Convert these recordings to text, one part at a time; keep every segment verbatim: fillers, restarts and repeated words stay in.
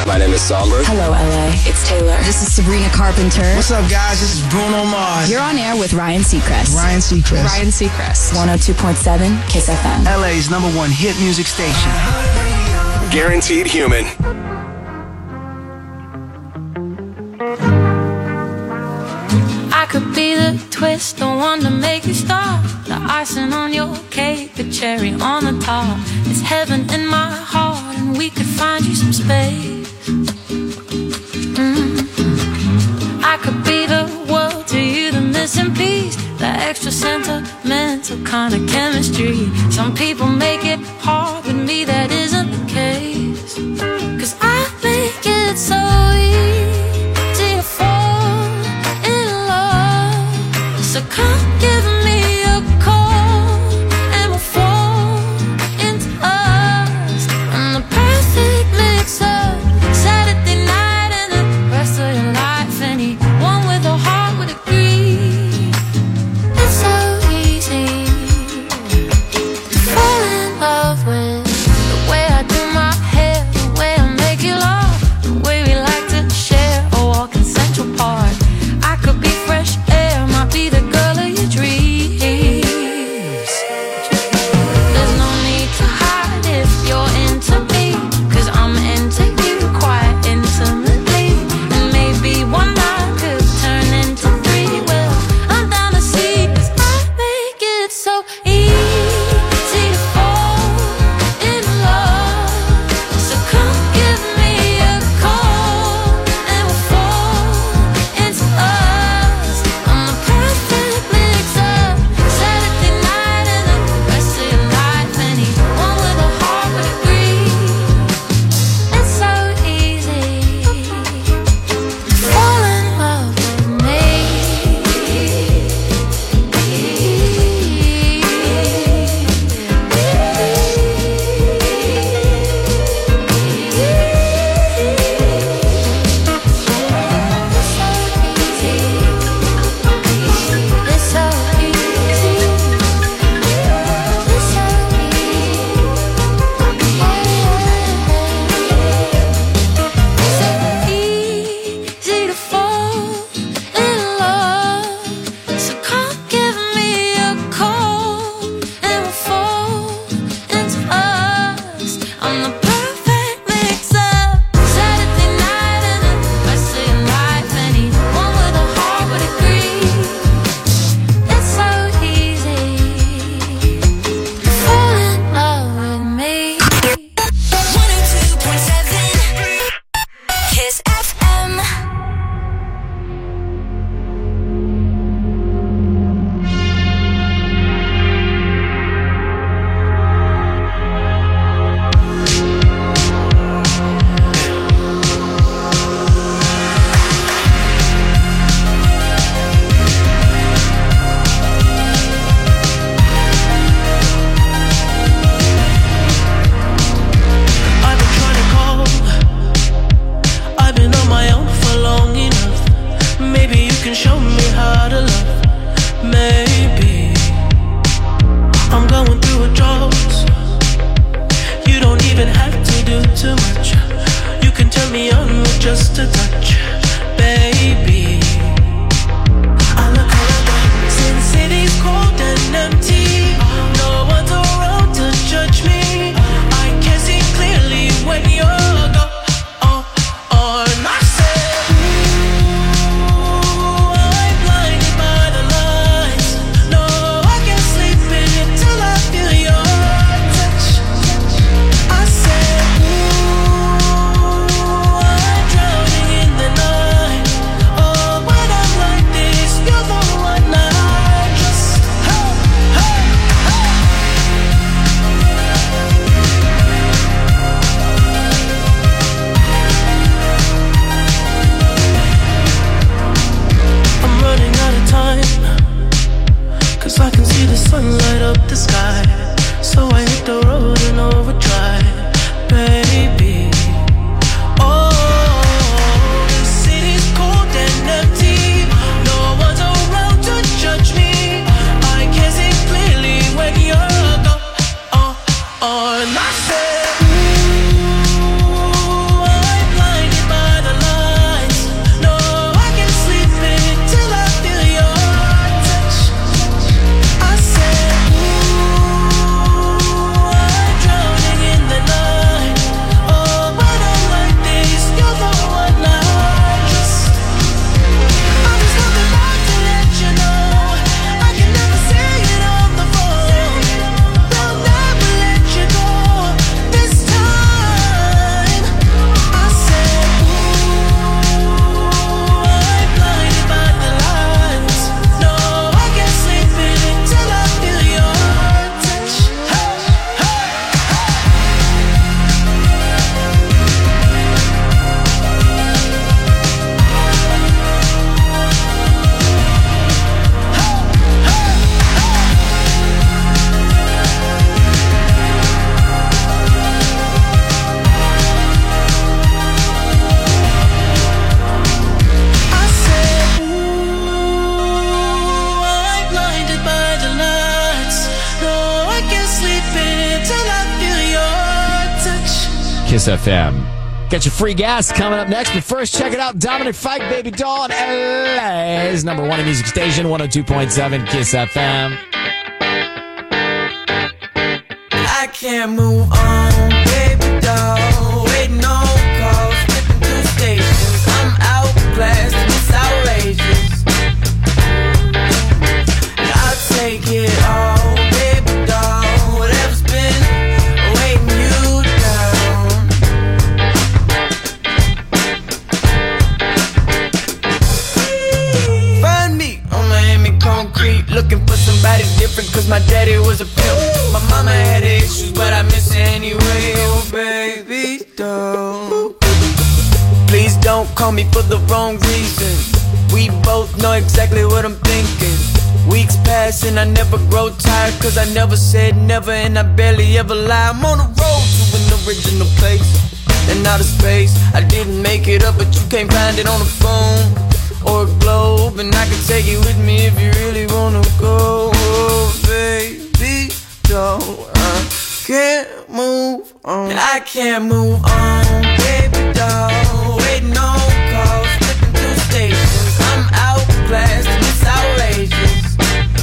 My name is Somber. Hello, L A. It's Taylor. This is Sabrina Carpenter. What's up, guys? This is Bruno Mars. You're on air with Ryan Seacrest. Ryan Seacrest. Ryan Seacrest. one oh two point seven Kiss F M. L A's number one hit music station. Guaranteed Human. I could be the twist, the one to make you stop, the icing on your cake, the cherry on the top. It's heaven in my heart, and we could find you some space. Mm-hmm. I could be the world to you, the missing piece, the extra sentimental kind of chemistry. Some people make it hard, with me that isn't the case. Cause I make it so easy to fall in love. So come give me a call, and we'll fall into us. I'm the perfect mix-up, Saturday night and the rest of your life. Anyone with a heart would agree. It's so easy to fall in love with the way I do my hair, the way I make you laugh, the way we like to share a walk in Central Park. I could be fresh air, might be the girl of your dreams. There's no need to hide if you're into me, cause I'm into you quite intimately. And maybe one night could turn into three. Well, I'm down to see, cause I make it so easy to fall in love. So come give me a call, and we'll fall into us. I'm the perfect mix-up, Saturday night and the rest of your life. Anyone with a heart would agree. It's so easy to fall in love with me. It's so easy. It's so easy to fall in love. So come give me a call, and we'll fall into us. I'm the perfect mix-up, Saturday night and the rest of your life. Anyone with a heart would agree. It's so easy to fall in love with me. one oh two point seven Kiss F M. I've been trying to call. I've been on my own for long enough. Maybe you can show me how to love. Maybe I'm going through a drought. You don't even have to do too much. You can turn me on with just a touch, baby. I look around since city's cold and empty. No one's around to judge me. I can see clearly when you're gone. And I said, ooh, I'm blinded by the lights. No, I can't sleep in it till I feel your touch. I said, ooh, I'm drowning in the night. Kiss F M. Got your free gas coming up next, but first, check it out. Dominic Fike, Baby Doll, on L A's number one in music station, one oh two point seven Kiss F M. I can't move on, baby doll. Waiting on calls, flipping through stations. I'm outclassed, it's outrageous. And I'll take it all, baby doll. Whatever's been weighing you down. Find me on Miami concrete, looking for somebody different, cause my daddy was a pimp. My mama had issues, but I miss her anyway. Oh, baby, don't. Please don't call me for the wrong reason. We both know exactly what I'm thinking. Weeks pass and I never grow tired, cause I never said never and I barely ever lie. I'm on the road to an original place and out of space. I didn't make it up, but you can't find it on the phone or a globe, and I can take you with me if you really wanna go. Oh, baby, no, I can't move on. I can't move on, baby doll. Waiting on calls, flipping through stations. I'm outclassed, it's outrageous.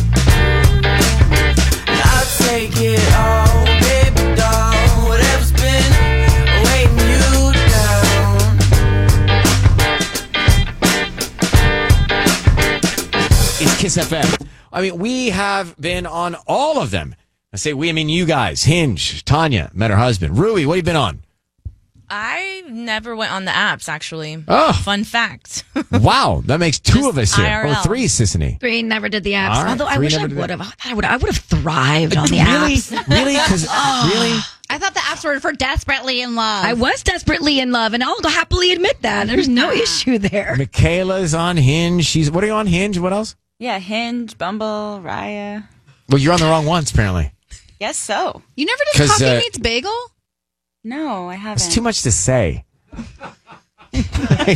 And I'll take it all, baby doll. Whatever's been weighing you down. It's Kiss F M. I mean, we have been on all of them. I say we, I mean you guys. Hinge, Tanya, met her husband. Rui, what have you been on? I never went on the apps, actually. Oh. Fun fact. Wow, that makes two Just of us here. I R L. Or three, Sissany. Three never did the apps. All right, Although I three wish I never did would have. I would. I would have thrived on the Really? apps. Really? Because really? I thought the apps were for desperately in love. I was desperately in love, and I'll happily admit that. There's no issue there. Michaela's on Hinge. She's what are you on Hinge? What else? Yeah, Hinge, Bumble, Raya. Well, you're on the wrong ones, apparently. Guess so. You never did 'Cause, Coffee uh, Meets Bagel? No, I haven't. It's too much to say. Okay,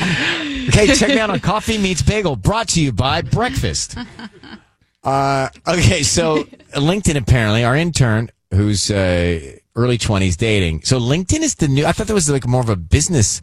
check me out on Coffee Meets Bagel, brought to you by Breakfast. Uh, okay, so LinkedIn apparently, our intern who's uh, early twenties dating. So LinkedIn is the new. I thought that was like more of a business.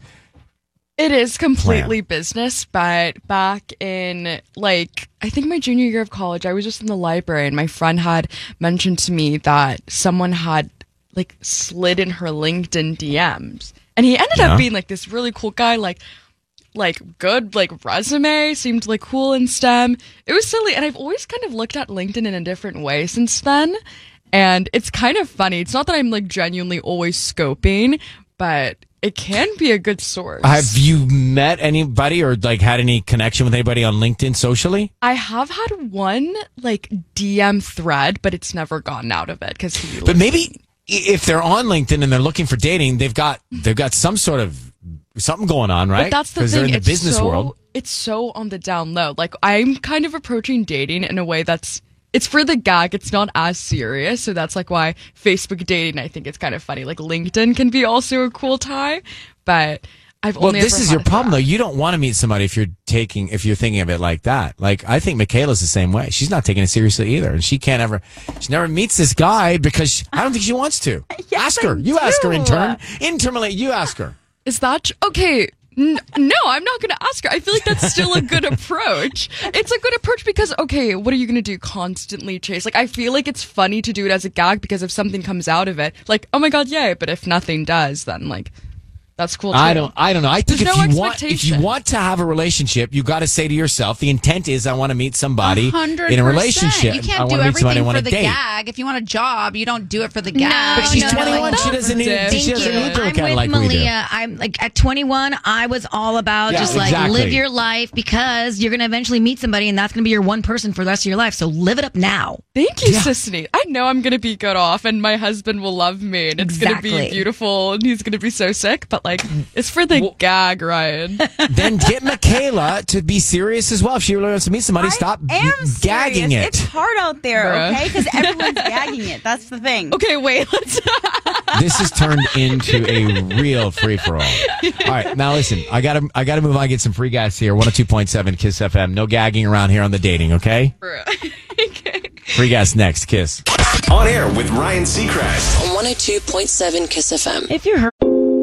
It is completely plan. business, but back in, like, I think my junior year of college, I was just in the library, and my friend had mentioned to me that someone had, like, slid in her LinkedIn D Ms. And he ended Yeah. up being, like, this really cool guy, like, like, good, like, resume, seemed, like, cool in STEM. It was silly, and I've always kind of looked at LinkedIn in a different way since then, and it's kind of funny. It's not that I'm, like, genuinely always scoping, but it can be a good source. Have you met anybody or like had any connection with anybody on LinkedIn socially? I have had one like D M thread, but it's never gotten out of it because he. But maybe if they're on LinkedIn and they're looking for dating, they've got they've got some sort of something going on, right? But that's the Because thing. they're in the it's business so, world. It's so on the down low. Like I'm kind of approaching dating in a way that's. It's for the gag. It's not as serious. So that's like why Facebook dating, I think it's kind of funny. Like LinkedIn can be also a cool time, but I've Well, only this ever is had your a problem, though. thread. You don't want to meet somebody if you're taking, if you're thinking of it like that. Like, I think Michaela's the same way. She's not taking it seriously either, and she can't ever. She never meets this guy because she, I don't think she wants to. Yes, ask her. I You ask her, do. intern. Internally, you ask her. Is that tr- okay? N- no, I'm not going to ask her. I feel like that's still a good approach. It's a good approach because, okay, what are you going to do? Constantly chase? Like, I feel like it's funny to do it as a gag because if something comes out of it, like, oh my God, yay. But if nothing does, then, like, that's cool too. I don't. I don't know. I think There's if no you want, if you expectation. want to have a relationship, you got to say to yourself, the intent is, I want to meet somebody one hundred in a percent. relationship. You I can't want do to meet somebody I everything want for to the date. gag. If you want a job, you don't do it for the gag. No, But she's no, no, twenty-one. like, She doesn't need. Thank She doesn't you. need to I'm look at it with like we do. Malia. I'm like at twenty-one. I was all about Yeah, just like exactly. live your life because you're gonna eventually meet somebody and that's gonna be your one person for the rest of your life. So live it up now. Thank you, Yeah. Sissany. I know I'm going to be good off and my husband will love me and it's going to Exactly. be beautiful and he's going to be so sick, but like, it's for the gag, Ryan. Then get Michaela to be serious as well. If she really wants to meet somebody, I stop am gagging serious. it. It's hard out there, Bruh. okay? Because everyone's gagging it. That's the thing. Okay, wait, let's. This has turned into a real free for all. All right, now listen. I gotta, I gotta move on. Get some free gas here. one oh two point seven Kiss F M. No gagging around here on the dating. Okay. Okay. Free gas next. Kiss. On air with Ryan Seacrest. one oh two point seven Kiss F M. If you're hurt.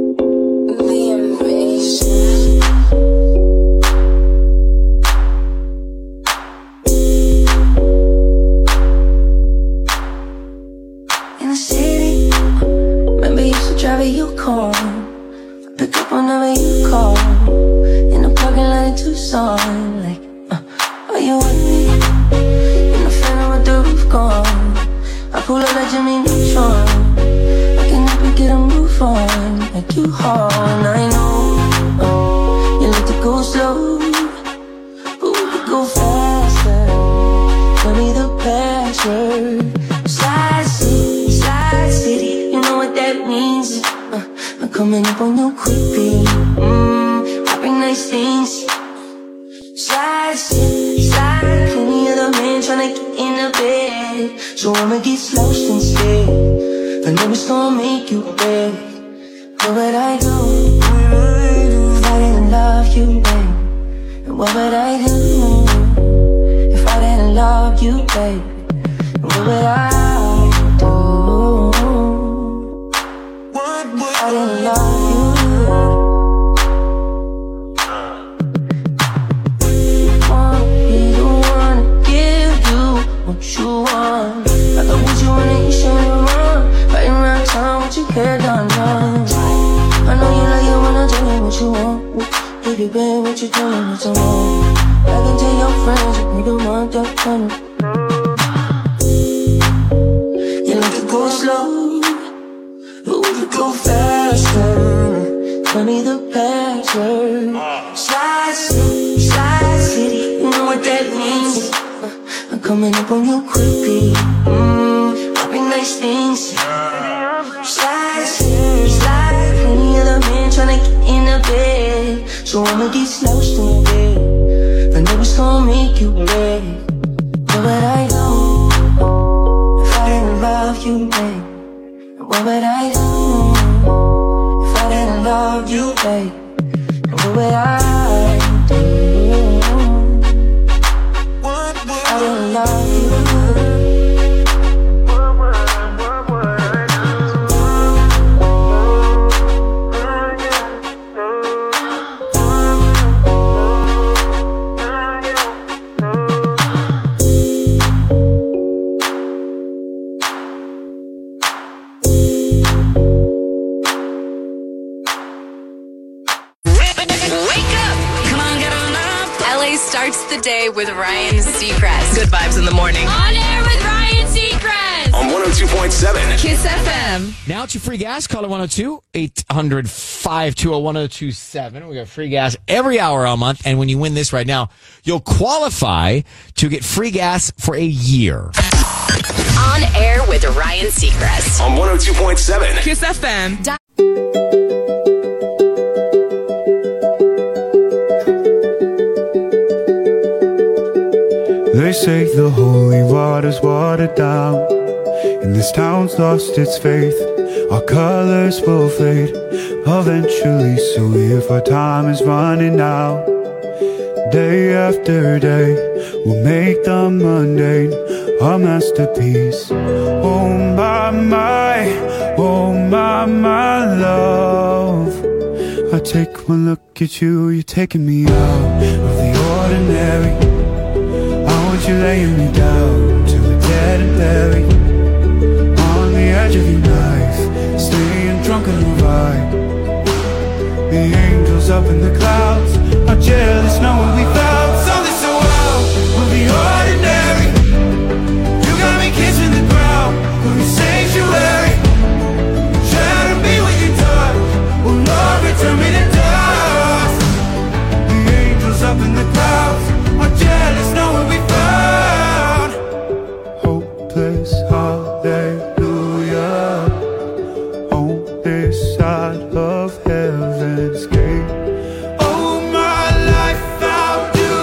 In the city, maybe you should drive a Yukon. Pick up whenever you call. In the parking lot in Tucson, like, uh, are you with me? In the phantom with the roof gone. I pull up like Jimmy Neutron. I can never get a move on like you hard. I know, uh, you like to go slow, but we could go faster. Tell me the password. Slide City, Slide City, you know what that means. uh, I'm coming up on you quickly. Mmm, I bring nice things. Slide City, slide. Plenty other men tryna get in the bed, so I'ma get slouched instead. I know it's gonna make you beg. Where would I go if I didn't love you, babe? And what would I do if I didn't love you, babe? And what would I do if I didn't love you? Want be the one to give you what you want. I thought what you wanna eat, show you wrong. Right around town with your hair done, done. I know you like it when I tell you what you want. Baby, babe, what you doing, what you want? I can tell your friends you don't want that kind of. You like to go slow, but we could go faster. Tell me the password. Slide City, Slide City, you know what that means. uh, I'm coming up on you quickly. Mmm, I bring nice things. Slide City, slide. Plenty other men tryna get in the bed, so I'ma get slouched in bed. I know it's gonna make you beg. What would I do if I didn't love you, babe? What would I do if I didn't love you, babe? What would I do if I didn't love you? Starts the day with Ryan Seacrest. Good vibes in the morning. On air with Ryan Seacrest. On one oh two point seven. Kiss F M. Now it's your free gas. Call it one oh two, eight hundred, five two zero, one oh two seven. We got free gas every hour all month. And when you win this right now, you'll qualify to get free gas for a year. On air with Ryan Seacrest. On one oh two point seven. Kiss F M. They say the holy water's watered down, and this town's lost its faith. Our colors will fade eventually, so if our time is running out, day after day, we'll make the mundane a masterpiece. Oh my, my, oh my, my love, I take one look at you, you're taking me out of the ordinary. You laying me down to a dead and buried on the edge of your knife, staying drunk on the vibe. The angels up in the clouds are jealous knowing we found something so wild. We'll be ordinary. You got me kissing the ground, we'll be sanctuary. Try to be what you taught, will Lord return me to dust. The angels up in the clouds are jealous knowing we found hopeless hallelujah on this side of heaven's gate. Oh, my life found you.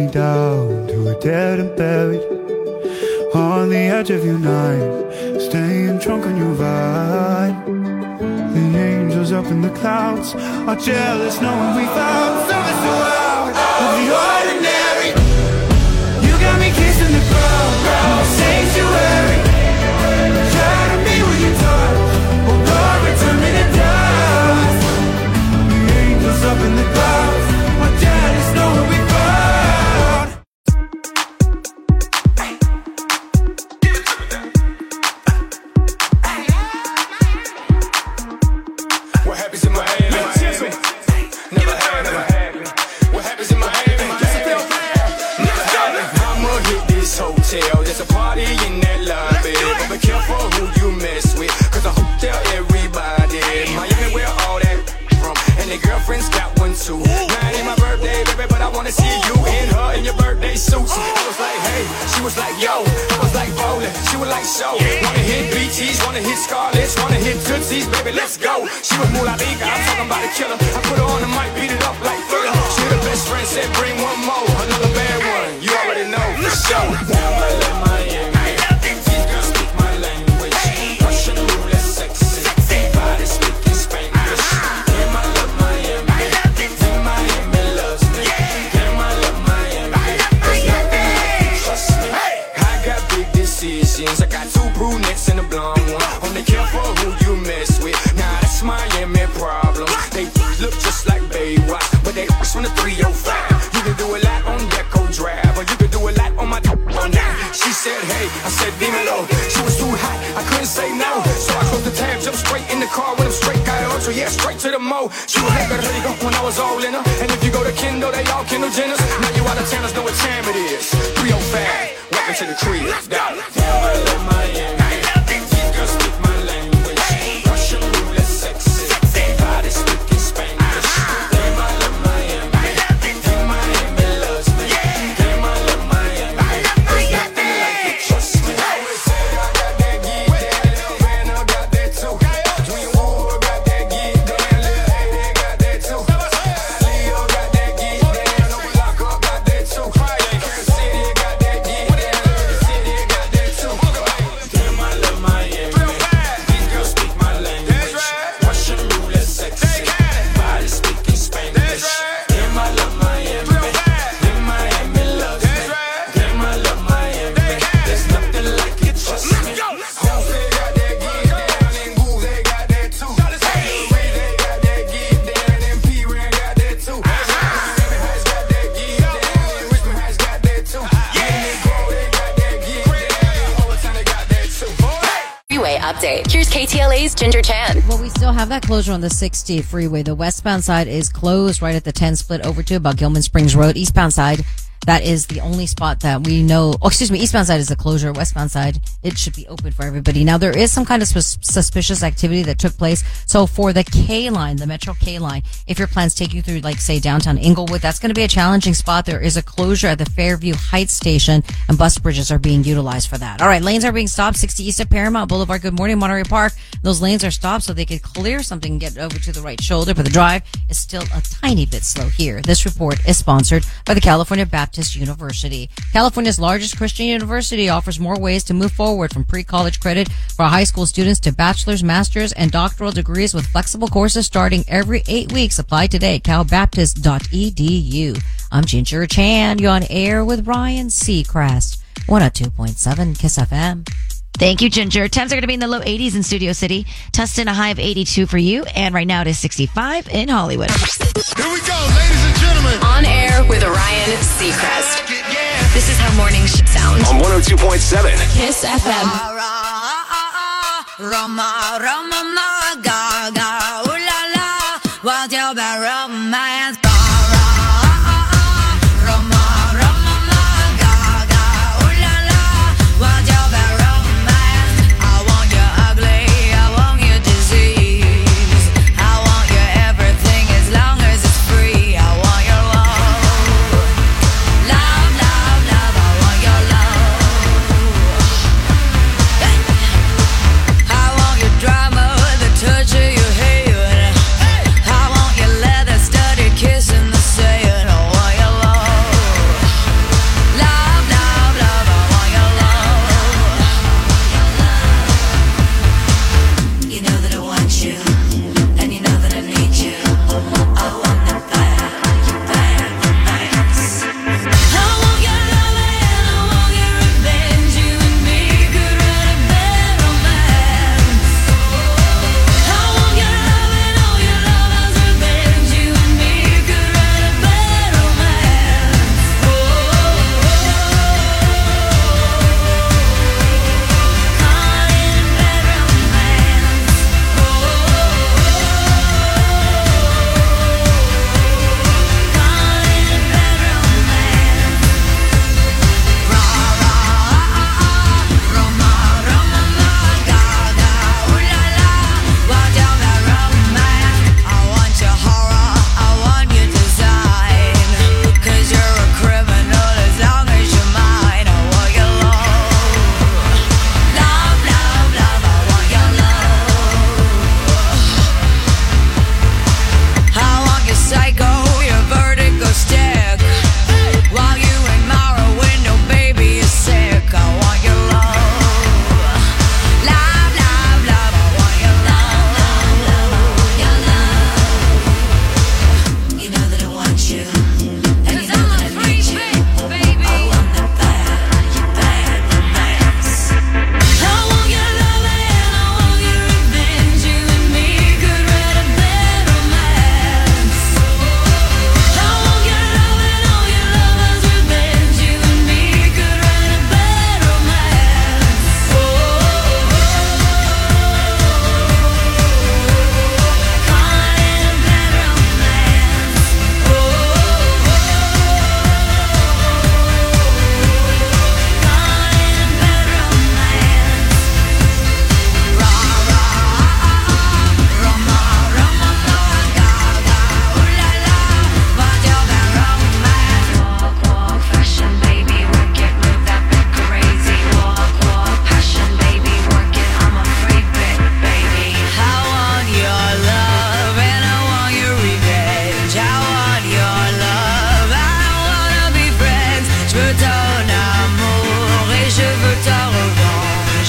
me down to a dead and buried on the edge of your night, staying drunk on your ride. The angels up in the clouds are jealous knowing we found something so out of the ordinary. You got me kissing the ground, ground sanctuary. Try to be what you touch, oh Lord, return me to dust. The angels up in the clouds are jealous knowing we found. What happens in Miami? Never had, never had me. What happens in Miami? Never had me. I'ma hit this hotel. There's a party in that lobby. But be careful who you mess with, cause I hope tell everybody Miami where all that from. And their girlfriends got one too. Now it ain't my birthday, baby, but I wanna see you in her in your birthday suit. I was like, hey, she was like, yo. I was like, bowling, she was like, show. Wanna hit B Ts, wanna hit Scarlett's, wanna hit Tootsies, baby, let's go. She was Moolah Liga, I'm talking about a killer. I put her on the mic, beat it up like Thriller. She the best friend, said bring one more. Another bad one, you already know, for sure. Now I love Miami. These girls speak my language. Russian roulette, sexy. Body speaking Spanish. Damn, I love Miami. Damn, Miami loves me. Damn, I love Miami. There's nothing like it, trust me. I got big decisions. I got two brunettes and a blonde one. Only careful who you mess with. Nah, that's Miami problem. They look just like Baywatch, but they from the three oh five. You can do a lot on Deco Drive, or you can do a lot on my on that. She said, hey, I said, dímelo. She was too hot, I couldn't say no. So I closed the tab, jumped straight in the car with him straight, got on, so yeah, straight to the mo. She was like a hoodie go when I was all in her. And if you go to Kendall, they all Kendall Jenners. Now you out of towners know what time it is. three oh five, welcome to the crib. Down, down, I love Miami. These girls speak my language. Russian roulette, sexy. Body speaking Spanish. Damn, I love Miami. Damn, Miami loves me. Damn, I love Miami. There's nothing like it, trust me. I always say I got that geek, that little man, I got that too. Dream War got that geek, that little A, they got that too. Leo got that geek, that no Blanco got that too. Kansas City got that geek, that Liberty City got that too. Damn, I love Miami. These girls speak my language. Russian roulette, sexy. Body speaking Spanish. Damn, I love Miami. Damn, Miami loves me. Damn, I love Miami. There's nothing like it, trust me. Jose got that geek, down in Goose, they got that too. Ray, they got that geek, down in P-Ran got that too. Miami Heights got that geek, down in Richmond Heights got that too. Yeah, Grove, they got that geek, down in Overtown, they got that too. Freeway update. Here's K T L A's Ginger Chan. Well, we still have that closure on the sixty freeway. The westbound side is closed right at the ten split over to about Gilman Springs Road. Eastbound side, that is the only spot that we know. Oh, excuse me. Eastbound side is a closure. Westbound side, it should be open for everybody. Now, there is some kind of sus- suspicious activity that took place. So for the K line, the Metro K line, if your plans take you through, like, say, downtown Inglewood, that's going to be a challenging spot. There is a closure at the Fairview Heights station, and bus bridges are being utilized for that. All right, lanes are being stopped. sixty east of Paramount Boulevard. Good morning, Monterey Park. Those lanes are stopped so they could clear something and get over to the right shoulder, but the drive is still a tiny bit slow here. This report is sponsored by the California Baptist University. California's largest Christian university offers more ways to move forward, from pre-college credit for high school students to bachelor's, master's, and doctoral degrees with flexible courses starting every eight weeks. Apply today at cal baptist dot e d u. I'm Ginger Chan. You're on air with Ryan Seacrest. one oh two point seven Kiss F M. Thank you, Ginger. Temps are going to be in the low eighties in Studio City. Tustin, a high of eighty-two for you. And right now it is sixty-five in Hollywood. Here we go, ladies and gentlemen. On air with Ryan Seacrest. This is how mornings should sound. On one oh two point seven. Kiss F M. Roma, Roma, ma, gaga, ooh la la, what's your bad romance? Touch of your hair.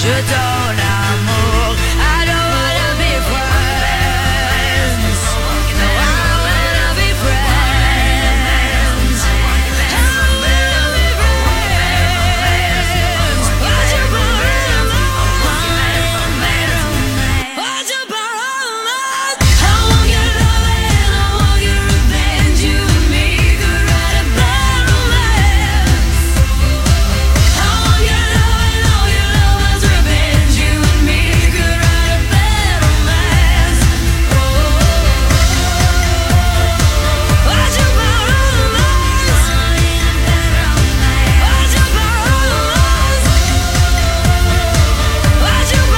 Je donne amour. I don't wanna be friends. No, I don't wanna be friends. I don't wanna be friends. Why'd you borrow mine? Why'd you borrow mine? I want your love and I want your revenge. You and me could write a bad romance. I want your love and all your love's revenge. You and me could write a bad romance. Why'd you borrow mine? Why'd you borrow mine? Why'd you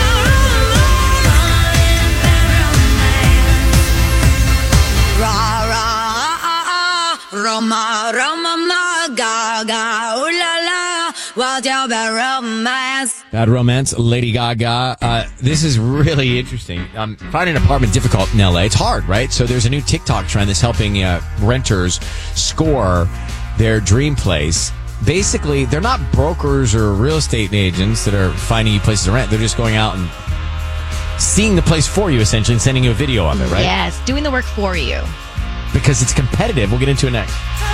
borrow mine? Ra ra Roma Roma ma ga ga ooh la la. What's your bad romance? Bad Romance, Lady Gaga. Uh, this is really interesting. Um, finding an apartment difficult in L A. It's hard, right? So there's a new TikTok trend that's helping uh, renters score their dream place. Basically, they're not brokers or real estate agents that are finding you places to rent. They're just going out and seeing the place for you, essentially, and sending you a video of it, right? Yes, doing the work for you. Because it's competitive. We'll get into it next.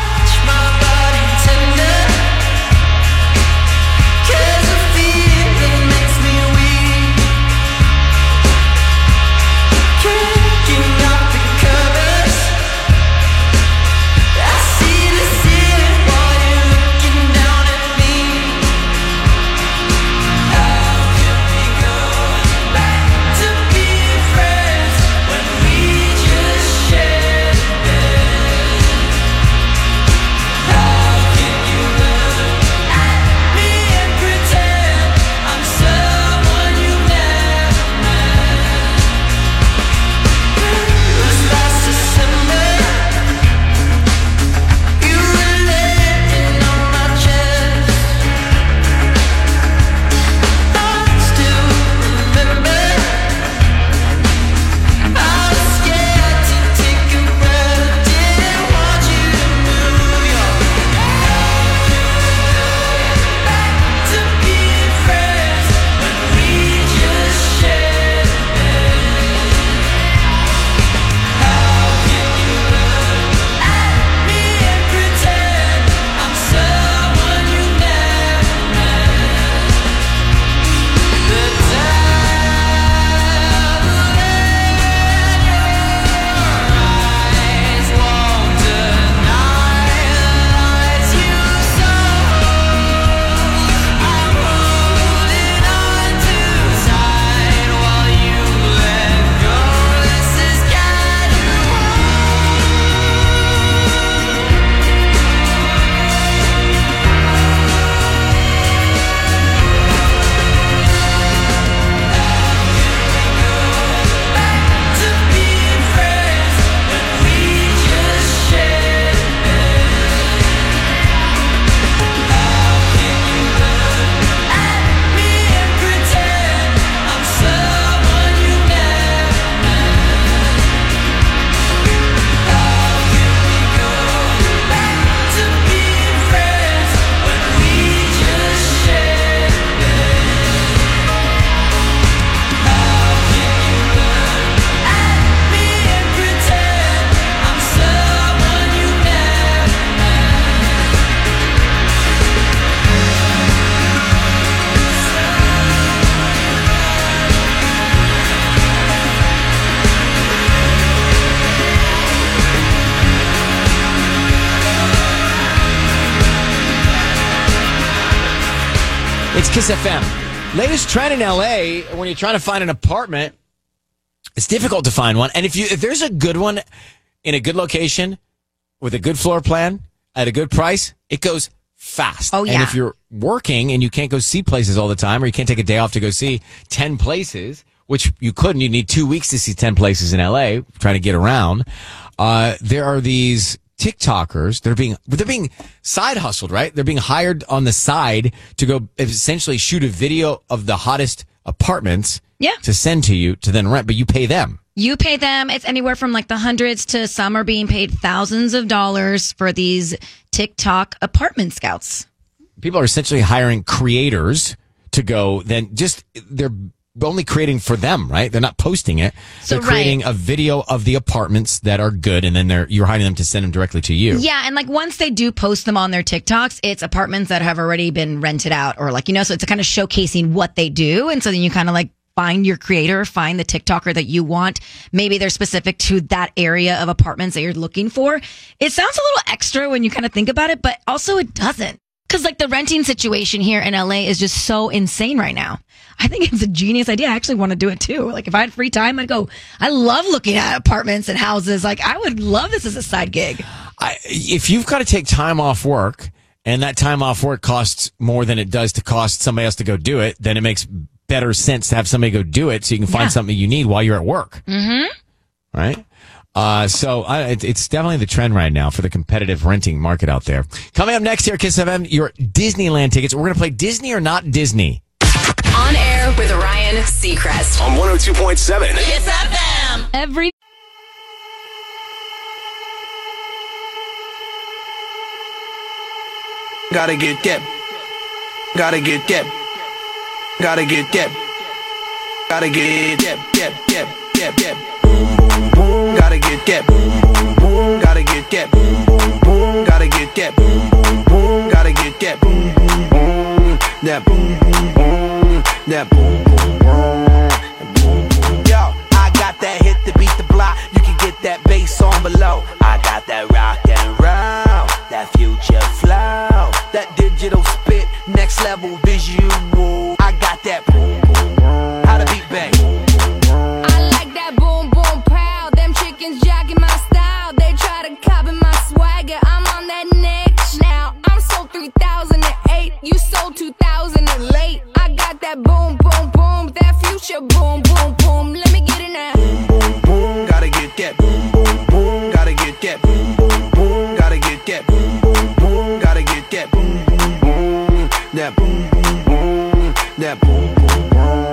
It's Kiss F M. Latest trend in L A, when you're trying to find an apartment, it's difficult to find one. And if you if there's a good one in a good location with a good floor plan at a good price, it goes fast. Oh, yeah. And if you're working and you can't go see places all the time, or you can't take a day off to go see ten places, which you couldn't, you need two weeks to see ten places in L A, trying to get around, uh, there are these TikTokers, they're being, they're being side hustled, right? They're being hired on the side to go essentially shoot a video of the hottest apartments yeah. to send to you to then rent, but you pay them. You pay them. It's anywhere from like the hundreds to some are being paid thousands of dollars for these TikTok apartment scouts. People are essentially hiring creators to go than just they're only creating for them, right? They're not posting it. So, they're creating right. a video of the apartments that are good, and then they're you're hiding them to send them directly to you. Yeah, and like once they do post them on their TikToks, it's apartments that have already been rented out or like, you know, so it's kind of showcasing what they do. And so then you kind of like find your creator, find the TikToker that you want. Maybe they're specific to that area of apartments that you're looking for. It sounds a little extra when you kind of think about it, but also it doesn't. Because like the renting situation here in L A is just so insane right now. I think it's a genius idea. I actually want to do it too. Like if I had free time, I'd go. I love looking at apartments and houses. Like I would love this as a side gig. I, if you've got to take time off work and that time off work costs more than it does to cost somebody else to go do it, then it makes better sense to have somebody go do it so you can find Yeah. something you need while you're at work. Mm-hmm. Right? Uh, so I, it, it's definitely the trend right now for the competitive renting market out there. Coming up next here at Kiss F M, your Disneyland tickets. We're going to play Disney or not Disney. On air with Ryan Seacrest. On one oh two point seven. Kiss F M. Every Gotta get that. Gotta get that. Gotta get that. Gotta get that. That. That. That. That. Boom, boom, boom. Gotta get that. Boom, boom, boom. Gotta get that. Boom, boom, boom. Gotta get that. Boom, boom, boom. Gotta get that. Boom, boom, boom. That boom, boom, boom. That boom, boom, boom. Yo, I got that hit to beat the block. You can get that bass on below. I got that rock and roll, that future flow, that digital spit, next level visual. I got that boom, boom, boom. How to beat bang. I like that boom boom pow. Them chickens jacking my style. They try to copy my swagger. I'm on that next now. I'm sold three thousand eight. You sold two thousand late. I got that boom boom boom. That future boom boom boom. Let me get it now. Boom, boom, boom. Gotta get that. Boom, boom, boom. Gotta get that. Boom, boom, boom. Gotta get that. Boom, boom, boom. Gotta get that. Boom, boom, boom. That boom, boom, boom. That boom, boom,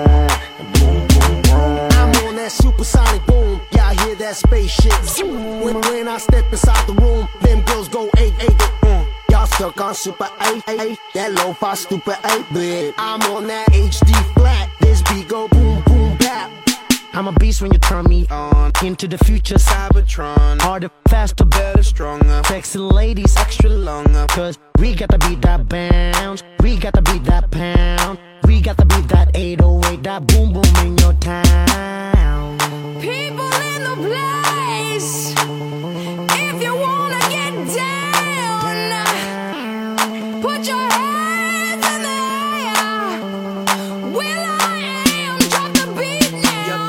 boom. I'm on that supersonic boom. Y'all hear that spaceship zoom. When, when I step inside the room, them girls go eight eight. Mm. Y'all stuck on super eight eight. That lo-fi stupid eight bit. I'm on that H D flat. This beat go boom boom bap. I'm a beast when you turn me on. Into the future, Cybertron. Harder, faster, better, stronger. Sexy ladies, extra longer. Cause we got to beat that bounce. We got to beat that pound. We got to beat that eight oh eight. That boom boom in your town. People in the place. If you wanna get down, put your hands in the air. Will I am, drop the beat now.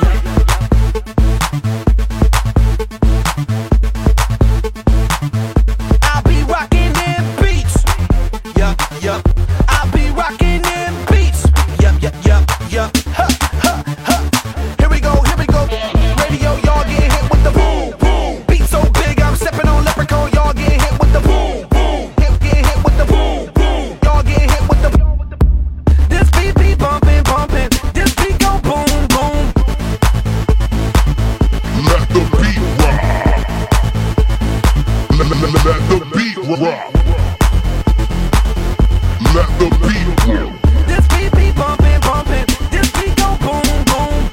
I'll be rocking them beats. Yup, yup. I'll be rocking them beats. Yup, yup, yup, yup. Huh, huh, huh. Here we go, here we go. Radio, y'all get hit with the boom, boom. Beat so big, I'm stepping on leprechaun. Y'all get hit with the boom, boom. Hit, get hit with the boom, boom. Y'all get hit with the. This beat be bumping, bumping. This beat go boom, boom. Let the beat rock. Let, let, let, let the beat rock. Let the beat rock. This beat be bumping, bumping. This beat go boom, boom.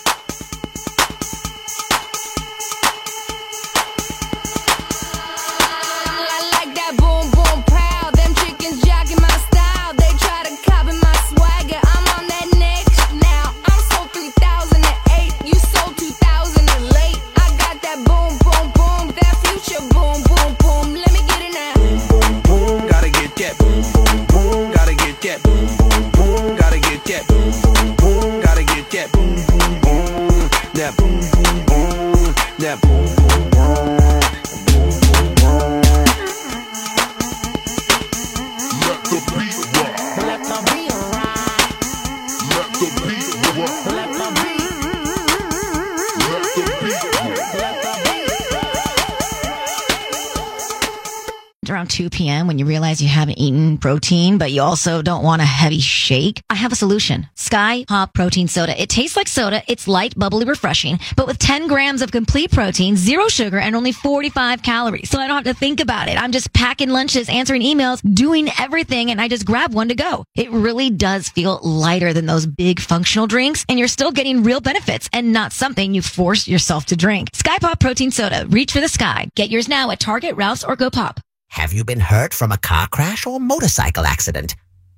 I like that boom boom pow. Them chickens jacking my style. They try to copy my swagger. I'm on that next now. I'm sold three thousand eight. You sold two thousand late. I got that boom boom boom. That future boom boom boom. Let me get it now. Boom, boom, gotta get that. Boom, boom, boom, gotta get that. Boom, boom, boom, gotta get that. Boom, boom, boom, gotta get that. Boom, boom, boom, that boom, boom, boom, that boom, boom, boom. Let the beat rock. Let the beat rock. Let the beat rock. Let the beat. Let the beat rock. Let the beat. drum around two p.m. when you realize you haven't eaten protein, but you also don't want a heavy shake? I have a solution. Sky Pop Protein Soda. It tastes like soda. It's light, bubbly, refreshing, but with ten grams of complete protein, zero sugar, and only forty-five calories. So I don't have to think about it. I'm just packing lunches, answering emails, doing everything, and I just grab one to go. It really does feel lighter than those big functional drinks, and you're still getting real benefits and not something you force yourself to drink. Sky Pop Protein Soda. Reach for the sky. Get yours now at Target, Ralph's, or Go Pop. Have you been hurt from a car crash or motorcycle accident?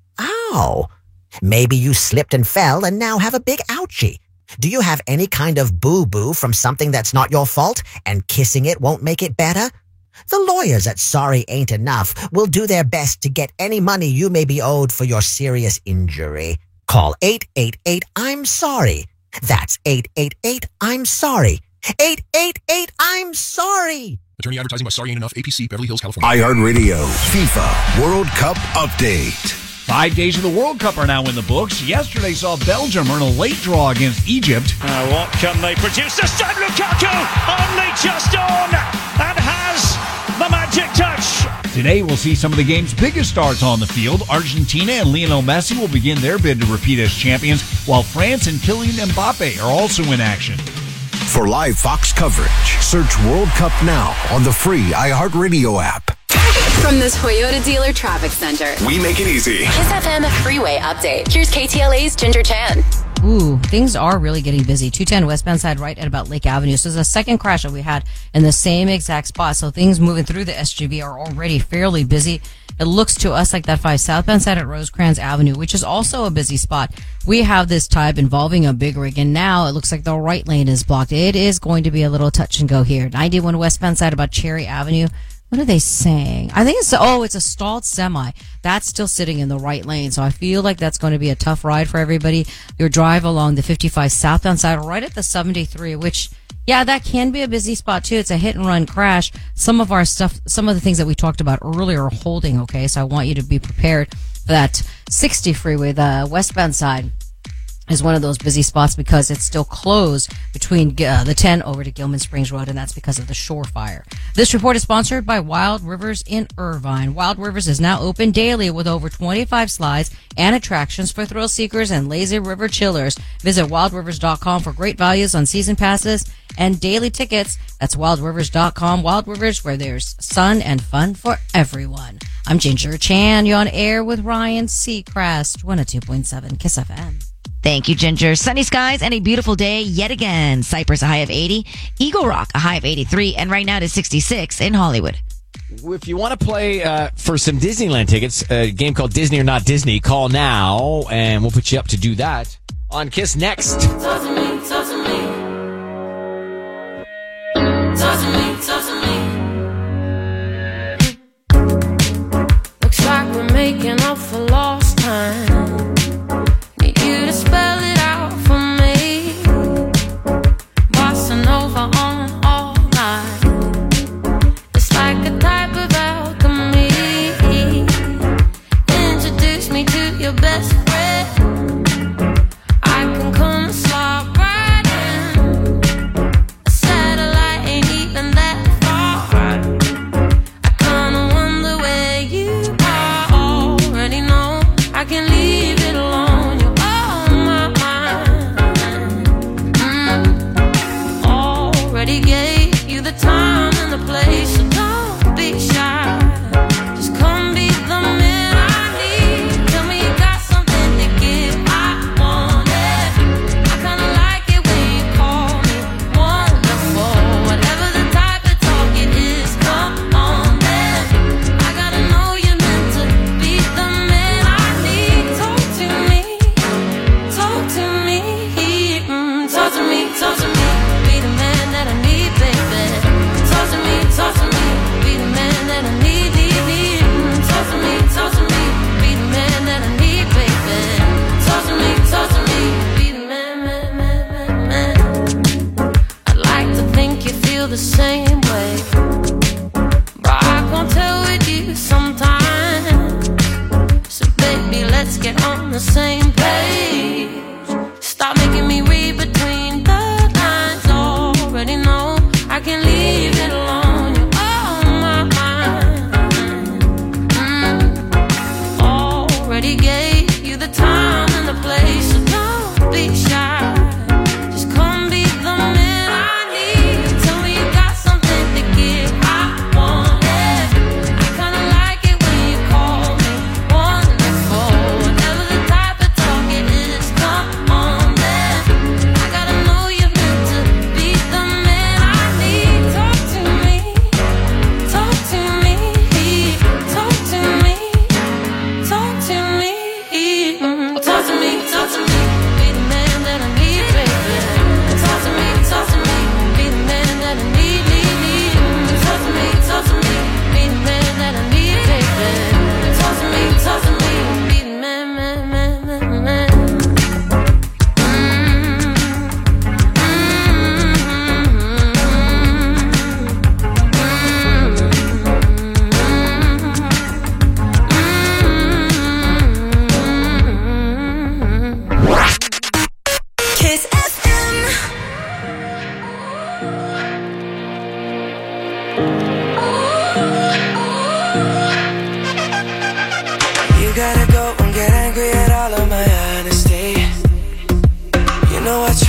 Oh, maybe you slipped and fell and now have a big ouchie. Do you have any kind of boo-boo from something that's not your fault and kissing it won't make it better? The lawyers at Sorry Ain't Enough will do their best to get any money you may be owed for your serious injury. Call eight eight eight, I'm sorry. That's eight eight eight, I'm sorry. eight eight eight, I'm sorry. Attorney advertising by Sorry Ain't Enough, A P C, Beverly Hills, California. iHeartRadio, FIFA World Cup update. Five days of the World Cup are now in the books. Yesterday saw Belgium earn a late draw against Egypt. Uh, what can they produce? This time Lukaku only just on and has the magic touch. Today we'll see some of the game's biggest stars on the field. Argentina and Lionel Messi will begin their bid to repeat as champions, while France and Kylian Mbappe are also in action. For live Fox coverage, search World Cup now on the free iHeartRadio app. From this Toyota dealer traffic center, We make it easy. Kiss F M freeway update. Here's K T L A's Ginger Chan. Ooh, things are really getting busy. two ten westbound side right at about Lake Avenue. So there's a second crash that we had in the same exact spot. So things moving through the S G V are already fairly busy. It looks to us like that five southbound side at Rosecrans Avenue, which is also a busy spot. We have this type involving a big rig, and now it looks like the right lane is blocked. It is going to be a little touch and go here. ninety-one westbound side about Cherry Avenue. What are they saying? I think it's, oh, it's a stalled semi. That's still sitting in the right lane. So I feel like that's going to be a tough ride for everybody. Your drive along the fifty-five southbound side right at the seventy-three, which, yeah, that can be a busy spot too. It's a hit and run crash. Some of our stuff, some of the things that we talked about earlier are holding, okay? So I want you to be prepared for that sixty freeway, the westbound side is one of those busy spots because it's still closed between uh, the ten over to Gilman Springs Road, and that's because of the shore fire. This report is sponsored by Wild Rivers in Irvine. Wild Rivers is now open daily with over twenty-five slides and attractions for thrill seekers and lazy river chillers. Visit wild rivers dot com for great values on season passes and daily tickets. That's wild rivers dot com. Wild Rivers, where there's sun and fun for everyone. I'm Ginger Chan. You're on air with Ryan Seacrest, one oh two point seven Kiss F M. Thank you, Ginger. Sunny skies and a beautiful day yet again. Cypress, a high of eighty. Eagle Rock, a high of eighty-three. And right now it is sixty-six in Hollywood. If you want to play uh, for some Disneyland tickets, a game called Disney or Not Disney, call now, and we'll put you up to do that on Kiss next. Talk to me, talk to me. Talk to me, talk to me. Looks like we're making up for lost time. Need you to spell it out for me. Bossa Nova on all night. It's like a type of alchemy. Introduce me to your best friend. I can come and slide right in. A satellite ain't even that far. I kinda wonder where you are. Already know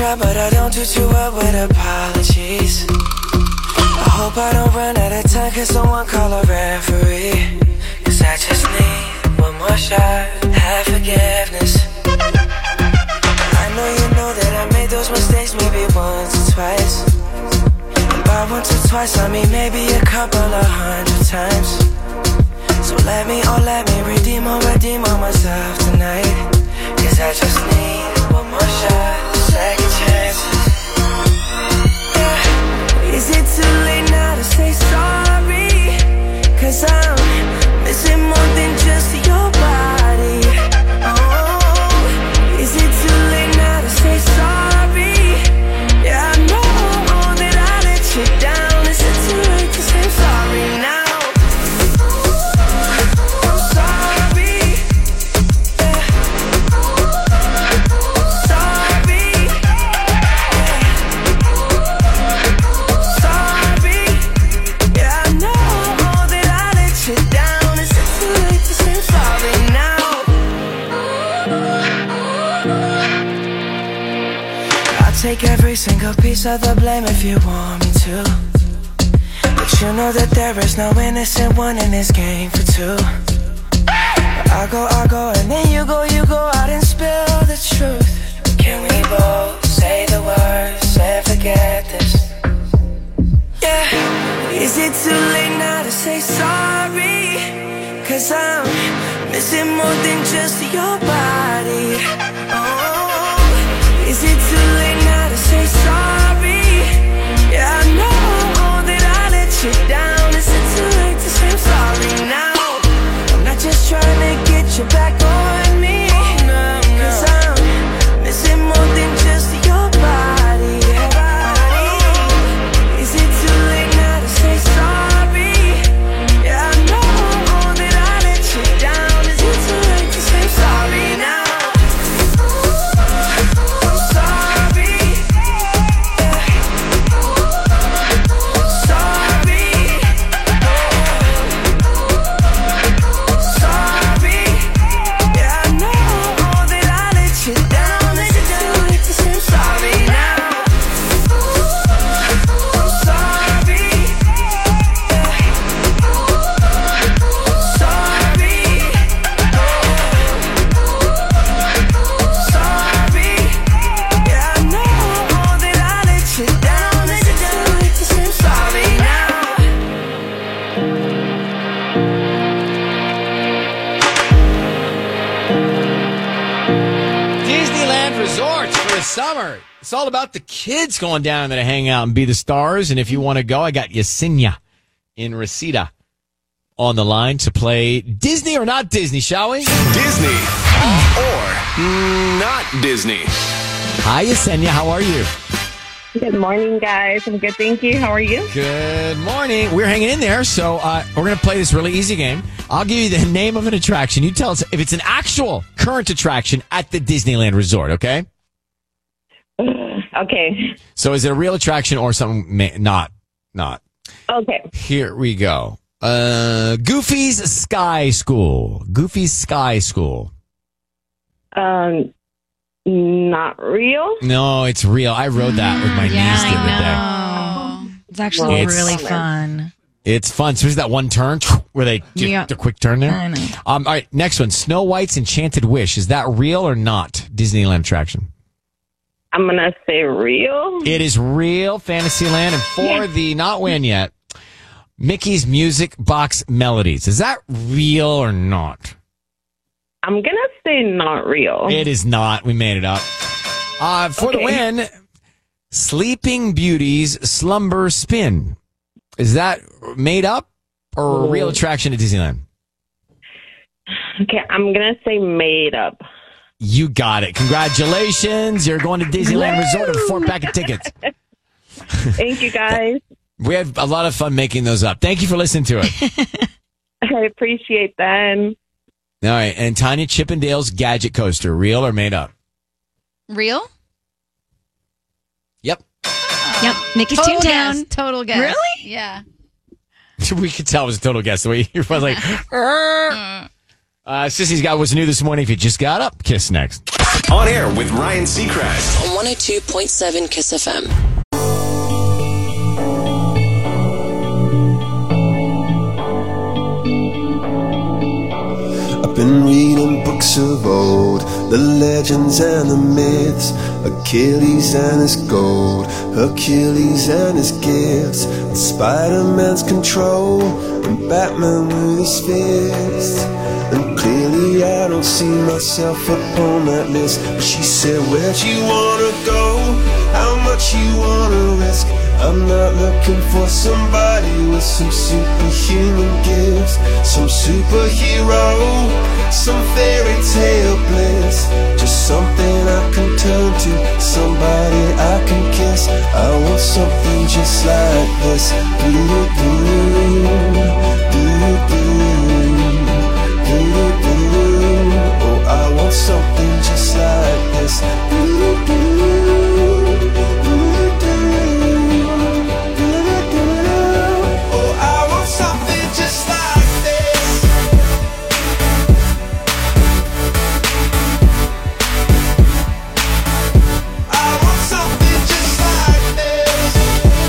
try, but I don't do too well with apologies. I hope I don't run out of time, cause someone call a referee. Cause I just need one more shot, have forgiveness. I know you know that I made those mistakes maybe once or twice. And by once or twice I mean maybe a couple of hundred times. So let me, oh let me redeem or redeem on myself tonight. Cause I just need one more shot, second chances. Yeah. Is it too late now to say sorry? Cause I'm missing more than just your body. Oh, is it too late now to say sorry? Yeah, I know that I let you down. Is it too late to say sorry now? I'm sorry. Yeah. Sorry. Yeah. Sorry. Yeah, I know that I let you down. Is it too late to say sorry now? I'll take every single piece of the blame if you want me to. But you know that there is no innocent one in this game for two. But I go, I go, and then you go, you go out and spill the truth. Can we both say the words and forget this? Yeah. Is it too late now to say sorry? Cause I'm missing more than just your body. Oh, is it too late now to say sorry? Yeah, I know that I let you down. Is it too late to say I'm sorry now? I'm not just trying to get you back on me. Cause I'm missing more than just your body. Is it too late now to say sorry? Yeah, I know that I let you down. Is it too late to say I'm sorry now? I'm sorry. Yeah. Sorry. Sorry. Yeah, I know that I let you down. Is it too late to say I'm sorry now? I'm sorry. Yeah. Sorry. Sorry. Yeah, I know that I let you down. Is it too late to say I'm sorry now? Disneyland Resorts for the summer. It's all about the kids going down there to hang out and be the stars. And if you want to go, I got Yesenia in Reseda on the line to play Disney or not Disney, shall we? Disney or not Disney. Hi, Yesenia. How are you? Good morning, guys. I'm good, thank you. How are you? Good morning. We're hanging in there, so uh, we're going to play this really easy game. I'll give you the name of an attraction. You tell us if it's an actual current attraction at the Disneyland Resort, okay? Okay. So is it a real attraction or something ma- not? Not. Okay. Here we go. Uh, Goofy's Sky School. Goofy's Sky School. Um, not real. No, it's real. I rode that with my niece the other day. Oh, it's actually It's- really fun. It's fun. So is that one turn where they do Yeah. the quick turn there? I know. Um, all right, next one. Snow White's Enchanted Wish. Is that real or not Disneyland attraction? I'm gonna say real. It is real Fantasyland. And for the not win yet, Mickey's Music Box Melodies. Is that real or not? I'm gonna say not real. It is not. We made it up. Uh, for the Okay. win, Sleeping Beauty's Slumber Spin. Is that made up or a real attraction at Disneyland? Okay, I'm gonna say made up. You got it. Congratulations. You're going to Disneyland Resort with a four pack of tickets. Thank you, guys. We had a lot of fun making those up. Thank you for listening to it. I appreciate that. All right. And Tanya Chippendale's Gadget Coaster, real or made up? Real? Yep. Yep. Mickey's Total Toontown. guess. Total guess. Really? Yeah. We could tell it was a total guess. The way you're like, uh, Sissy's got what's new this morning. If you just got up, Kiss next. On air with Ryan Seacrest. On one oh two point seven Kiss F M. I've been reading books of old, the legends and the myths, Achilles and his gold, Hercules and his gifts, and Spider-Man's control, and Batman with his fists. And clearly I don't see myself upon that list. But she said, where'd you wanna go? How much you wanna risk? I'm not looking for somebody with some superhuman gifts, some superhero, some fairy tale bliss. Just something I can turn to, somebody I can kiss. I want something just like this. Do-do-do, do-do-do. Oh, I want something just like this. Oh, I want something just like this. I want something just like this.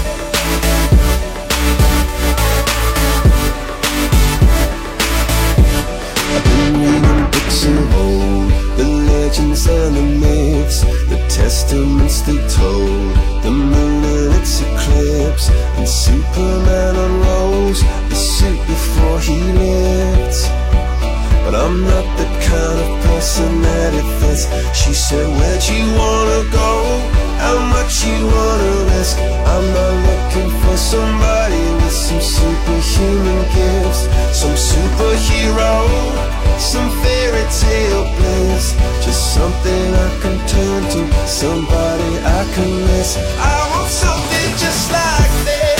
I've been reading books of old, the legends and the myths, the testaments they told, the moon and its eclipse, and Superman unrolls the suit before he lived. But I'm not the kind of person that it fits. She said, where'd you wanna go? How much you wanna risk? I'm not looking for somebody with some superhuman gifts, some superhero, some fairy tale bliss. Just something I can turn to, somebody I can miss. I want something just like this.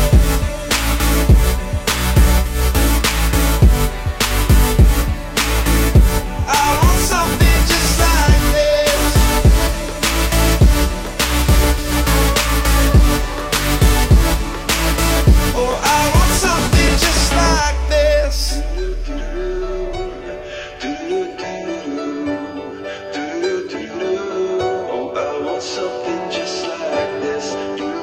I want something just like this. Oh, I want something just like this. Oh, I want something just like this.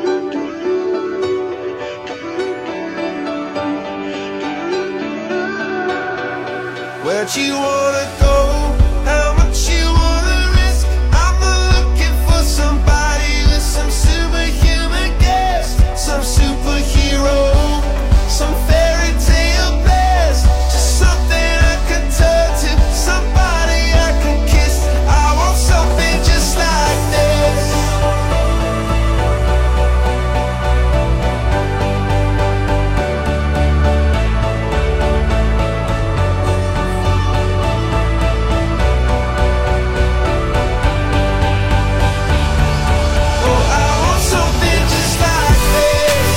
Where'd you wanna go? How much you wanna risk? I'm not looking for somebody with some superhuman gifts, some superhero, some fairy tale bliss. Just something I can turn to, somebody I can kiss. I want something just like this. Oh, I want something just like this.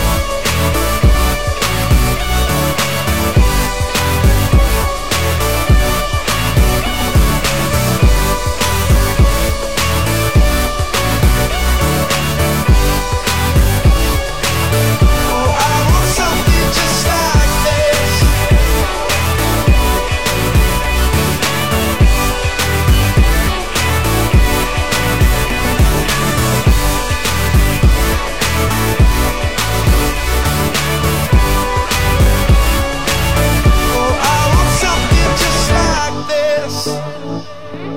Oh, I want something just like this. Oh, I want something just like this.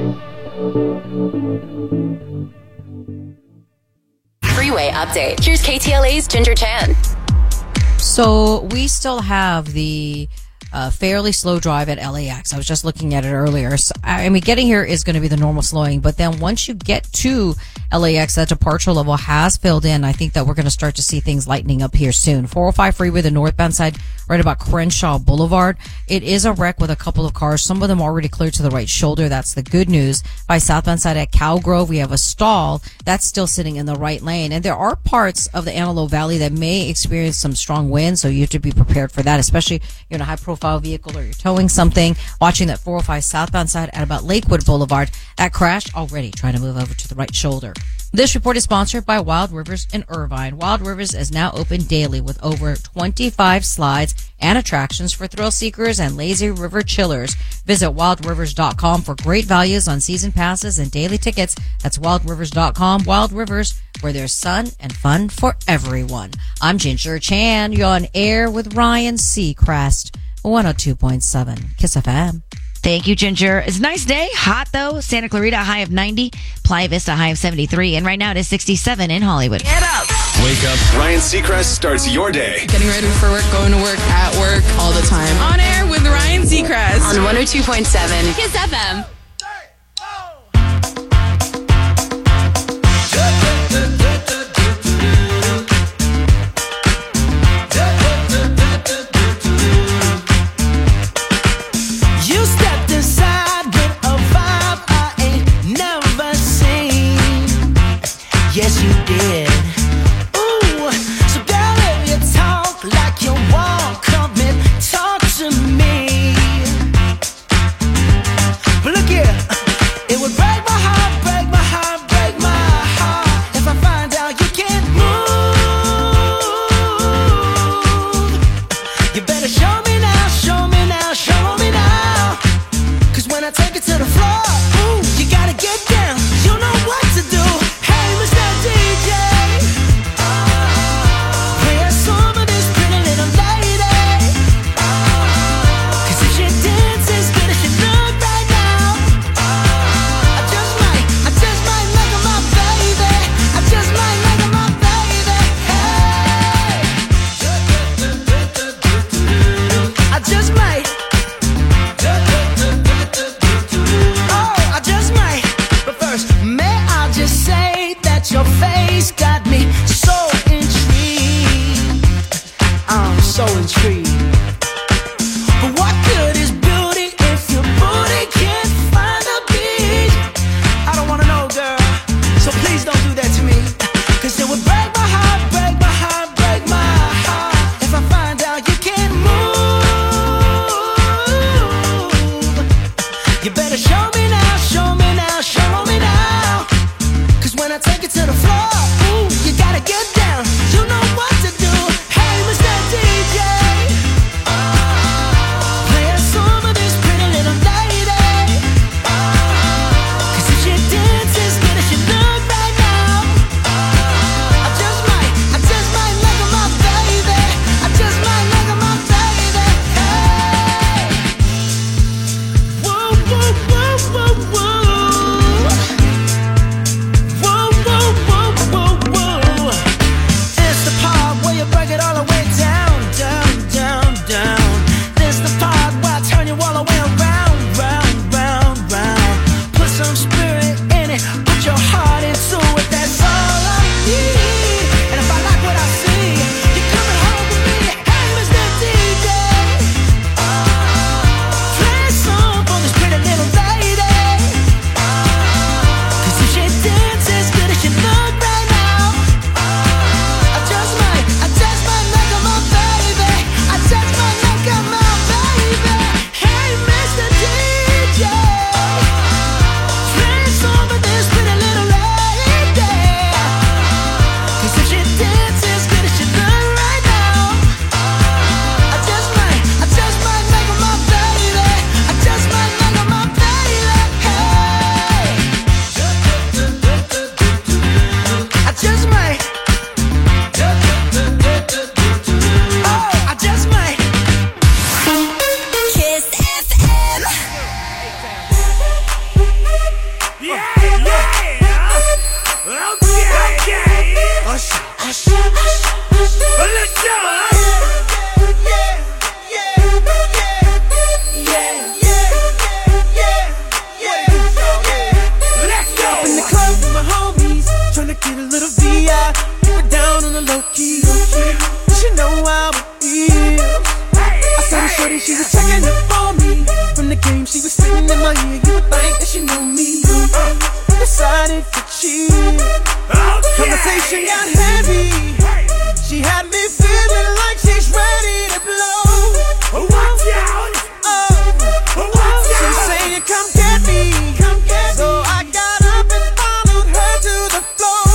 Freeway update. Here's K T L A's Ginger Chan. So we still have the uh, fairly slow drive at L A X. I was just looking at it earlier. So, I mean, getting here is going to be the normal slowing, but then once you get to L A X, that departure level has filled in. I think that we're going to start to see things lightening up here soon. four oh five freeway, the northbound side, right about Crenshaw Boulevard. It is a wreck with a couple of cars. Some of them already cleared to the right shoulder. That's the good news. By southbound side at Cowgrove, we have a stall that's still sitting in the right lane. And there are parts of the Antelope Valley that may experience some strong winds, so you have to be prepared for that, especially if you're in a high profile vehicle or you're towing something. Watching that four oh five southbound side at about Lakewood Boulevard. That crash already trying to move over to the right shoulder. This report is sponsored by Wild Rivers in Irvine. Wild Rivers is now open daily with over twenty-five slides and attractions for thrill seekers and lazy river chillers. Visit wild rivers dot com for great values on season passes and daily tickets. That's wild rivers dot com. Wild Rivers, where there's sun and fun for everyone. I'm Ginger Chan. You're on air with Ryan Seacrest. one oh two point seven Kiss F M. Thank you, Ginger. It's a nice day. Hot, though. Santa Clarita, high of ninety. Playa Vista, high of seventy-three. And right now, it is sixty-seven in Hollywood. Get up. Wake up. Ryan Seacrest starts your day. Getting ready for work, going to work, at work, all the time. On air with Ryan Seacrest. On one oh two point seven Kiss F M. You stepped inside with a vibe I ain't never seen. Yes, you did. Ooh, so girl, if you talk like you walk, come and talk to me. But look here, it would break my heart, break my heart, break my heart if I find out you can't move. You better show me now, show me now, show me now. Cause when I take it to the floor, ooh, you gotta get down. You know what to do. Hey, Mister D J, play a song of this pretty little lady. Cause if she dances good as she look right now, I just might, I just might make her my baby. I just might make her my baby. Hey, I just might. Oh, I just might. But first, may I just say that your face got me so intrigued. I'm so intrigued. But what good is beauty if your booty can't find a beat? I don't wanna know, girl. So please don't do that to me. Cause it would break my heart, break my heart, break my heart if I find out you can't move. You better show me now, show me now, show me now. Cause when I take it to the floor, ooh, you gotta get down. You know what to do. Hey, Mister D J, play a song of this pretty little lady. Cause if she dances good as she look right now, I just might, I just might make her my baby. I just might make her my baby. Hey, whoa, whoa, whoa, whoa, whoa. Whoa, whoa, whoa, whoa, whoa. It's the part where you break it all the way down, down, down, down. This the part where I turn you all the way around, round, round, round. Put some spirit in it, put your heart into it. That's all I need. And if I like what I see, you're coming home with me. Hey, Mister D J, play a song for this pretty little lady. Cause if she dances good as she look right now, I just might, I just might make her my baby. I just might make her my baby. Hey, Mister D J, play a song for this pretty little lady. Cause if she dances good as she look right now, I just might, I just might make her my baby. I just might make her my baby. Hey, I just might. Oh, I just might. Kiss F M. Yeah, yeah. Okay, okay. Hush, hush, hush, hush. Let's go. Let's go. In the club with my homies, tryna get a little V I. Keep it down on the low key. She know how it is. I saw the shorty, she was checking up on me. From the game, she was sitting in my ear. You would think that she knew me. Decided to cheat. Conversation got heavy. She had me feeling like she's ready to blow. Watch out. Oh, oh, she's saying, come get me. So I got up and followed her to the floor.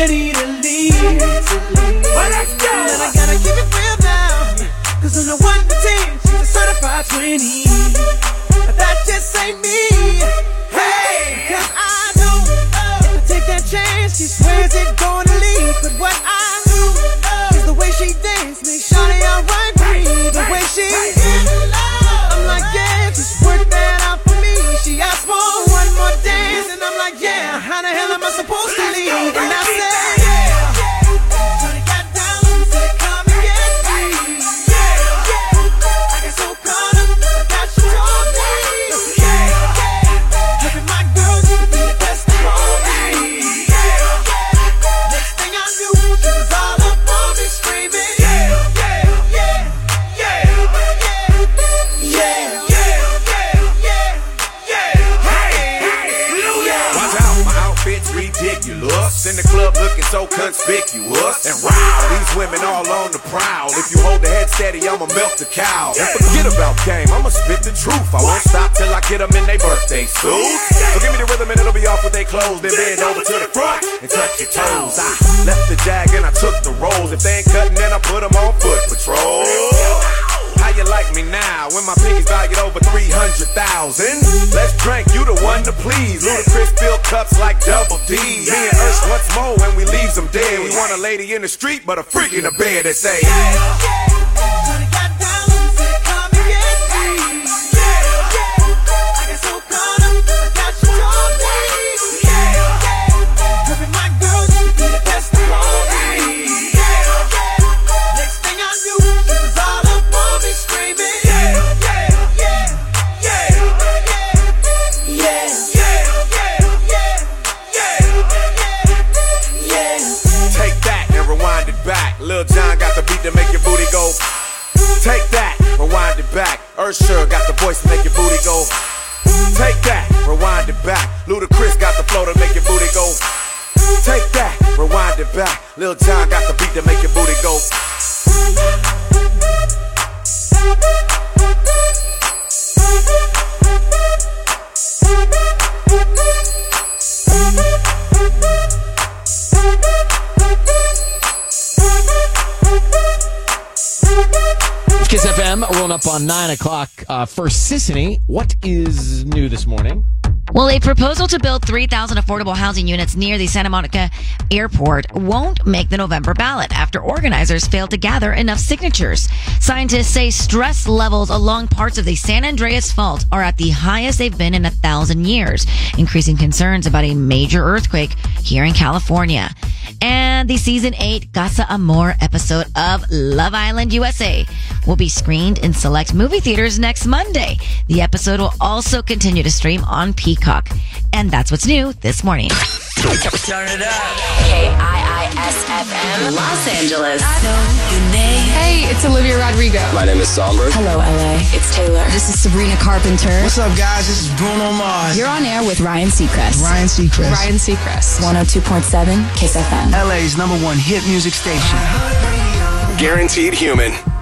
ready to leave. Well, let's go. And I gotta keep it real now, cause on the one to ten, she's a certified twenty. But that just ain't me. Hey, cause I know if I take that chance, she swears it's gonna leave. But what I do is the way she dance makes Shawty alright with me. The way she I'm like, yeah, just work that out for me. She asked for one more dance, and I'm like, yeah, how the hell am I supposed to leave? And I said, yeah. Shawty got down, said, come and get me. Yeah, yeah. I got so caught up that she told me. Yeah, yeah. Having my girl, you could be the best of all me. Yeah, yeah. Next thing I knew, she was all up on me screaming. Yeah, yeah, yeah, yeah, yeah, yeah, yeah, yeah, yeah. Watch out, my outfit's ridiculous. In the club looking so conspicuous. And wow, these women all on the prowl. If you hold the head steady, I'ma milk the cow. And forget about game, I'ma spit the truth. I won't stop till I get them in their birthday suits. So give me the rhythm and it'll be off with their clothes. Then bend over to the front and touch your toes. I left the jag and I took the rolls. If they ain't cutting, then I put them on foot patrol. How you like me now when my pinky's valued over three hundred thousand? Let's drink, you the one to please. Ludacris fill cups like double D. Me and Ursh once more when we leaves them dead. We want a lady in the street, but a freak in the bed that say, Shawty got down, said, come and get me. Yeah, yeah. I got so caught up that she told me. Yeah, yeah. Having my girl, you could be the best of all me. Yeah, yeah. Next thing I knew, she was all up on me screaming. Yeah, yeah, yeah, yeah, yeah, yeah, yeah, yeah, yeah, yeah. take that and rewind it back. Lil Jon got the beat to make your booty go. Take that, rewind it back. Ursher got the voice to make your booty go. Take that, rewind it back. Ludacris got the flow to make your booty go. Take that, rewind it back. Lil Jon got the beat to make your booty go. Kiss F M, rolling up on nine o'clock. Uh, for Sissany, what is new this morning? Well, a proposal to build three thousand affordable housing units near the Santa Monica airport won't make the November ballot after organizers failed to gather enough signatures. Scientists say stress levels along parts of the San Andreas Fault are at the highest they've been in a thousand years, increasing concerns about a major earthquake here in California. And the season eight Casa Amor episode of Love Island U S A will be screened in select movie theaters next Monday. The episode will also continue to stream on Peacock. And that's what's new this morning. Turn it up. K I I S F M, Los Angeles. I know your name. Hey, it's Olivia Rodrigo. My name is Somber. Hello, L A. It's Taylor. This is Sabrina Carpenter. What's up, guys? This is Bruno Mars. You're on air with Ryan Seacrest. Ryan Seacrest. Ryan Seacrest. one oh two point seven Kiss F M. L A's number one hit music station. Guaranteed human.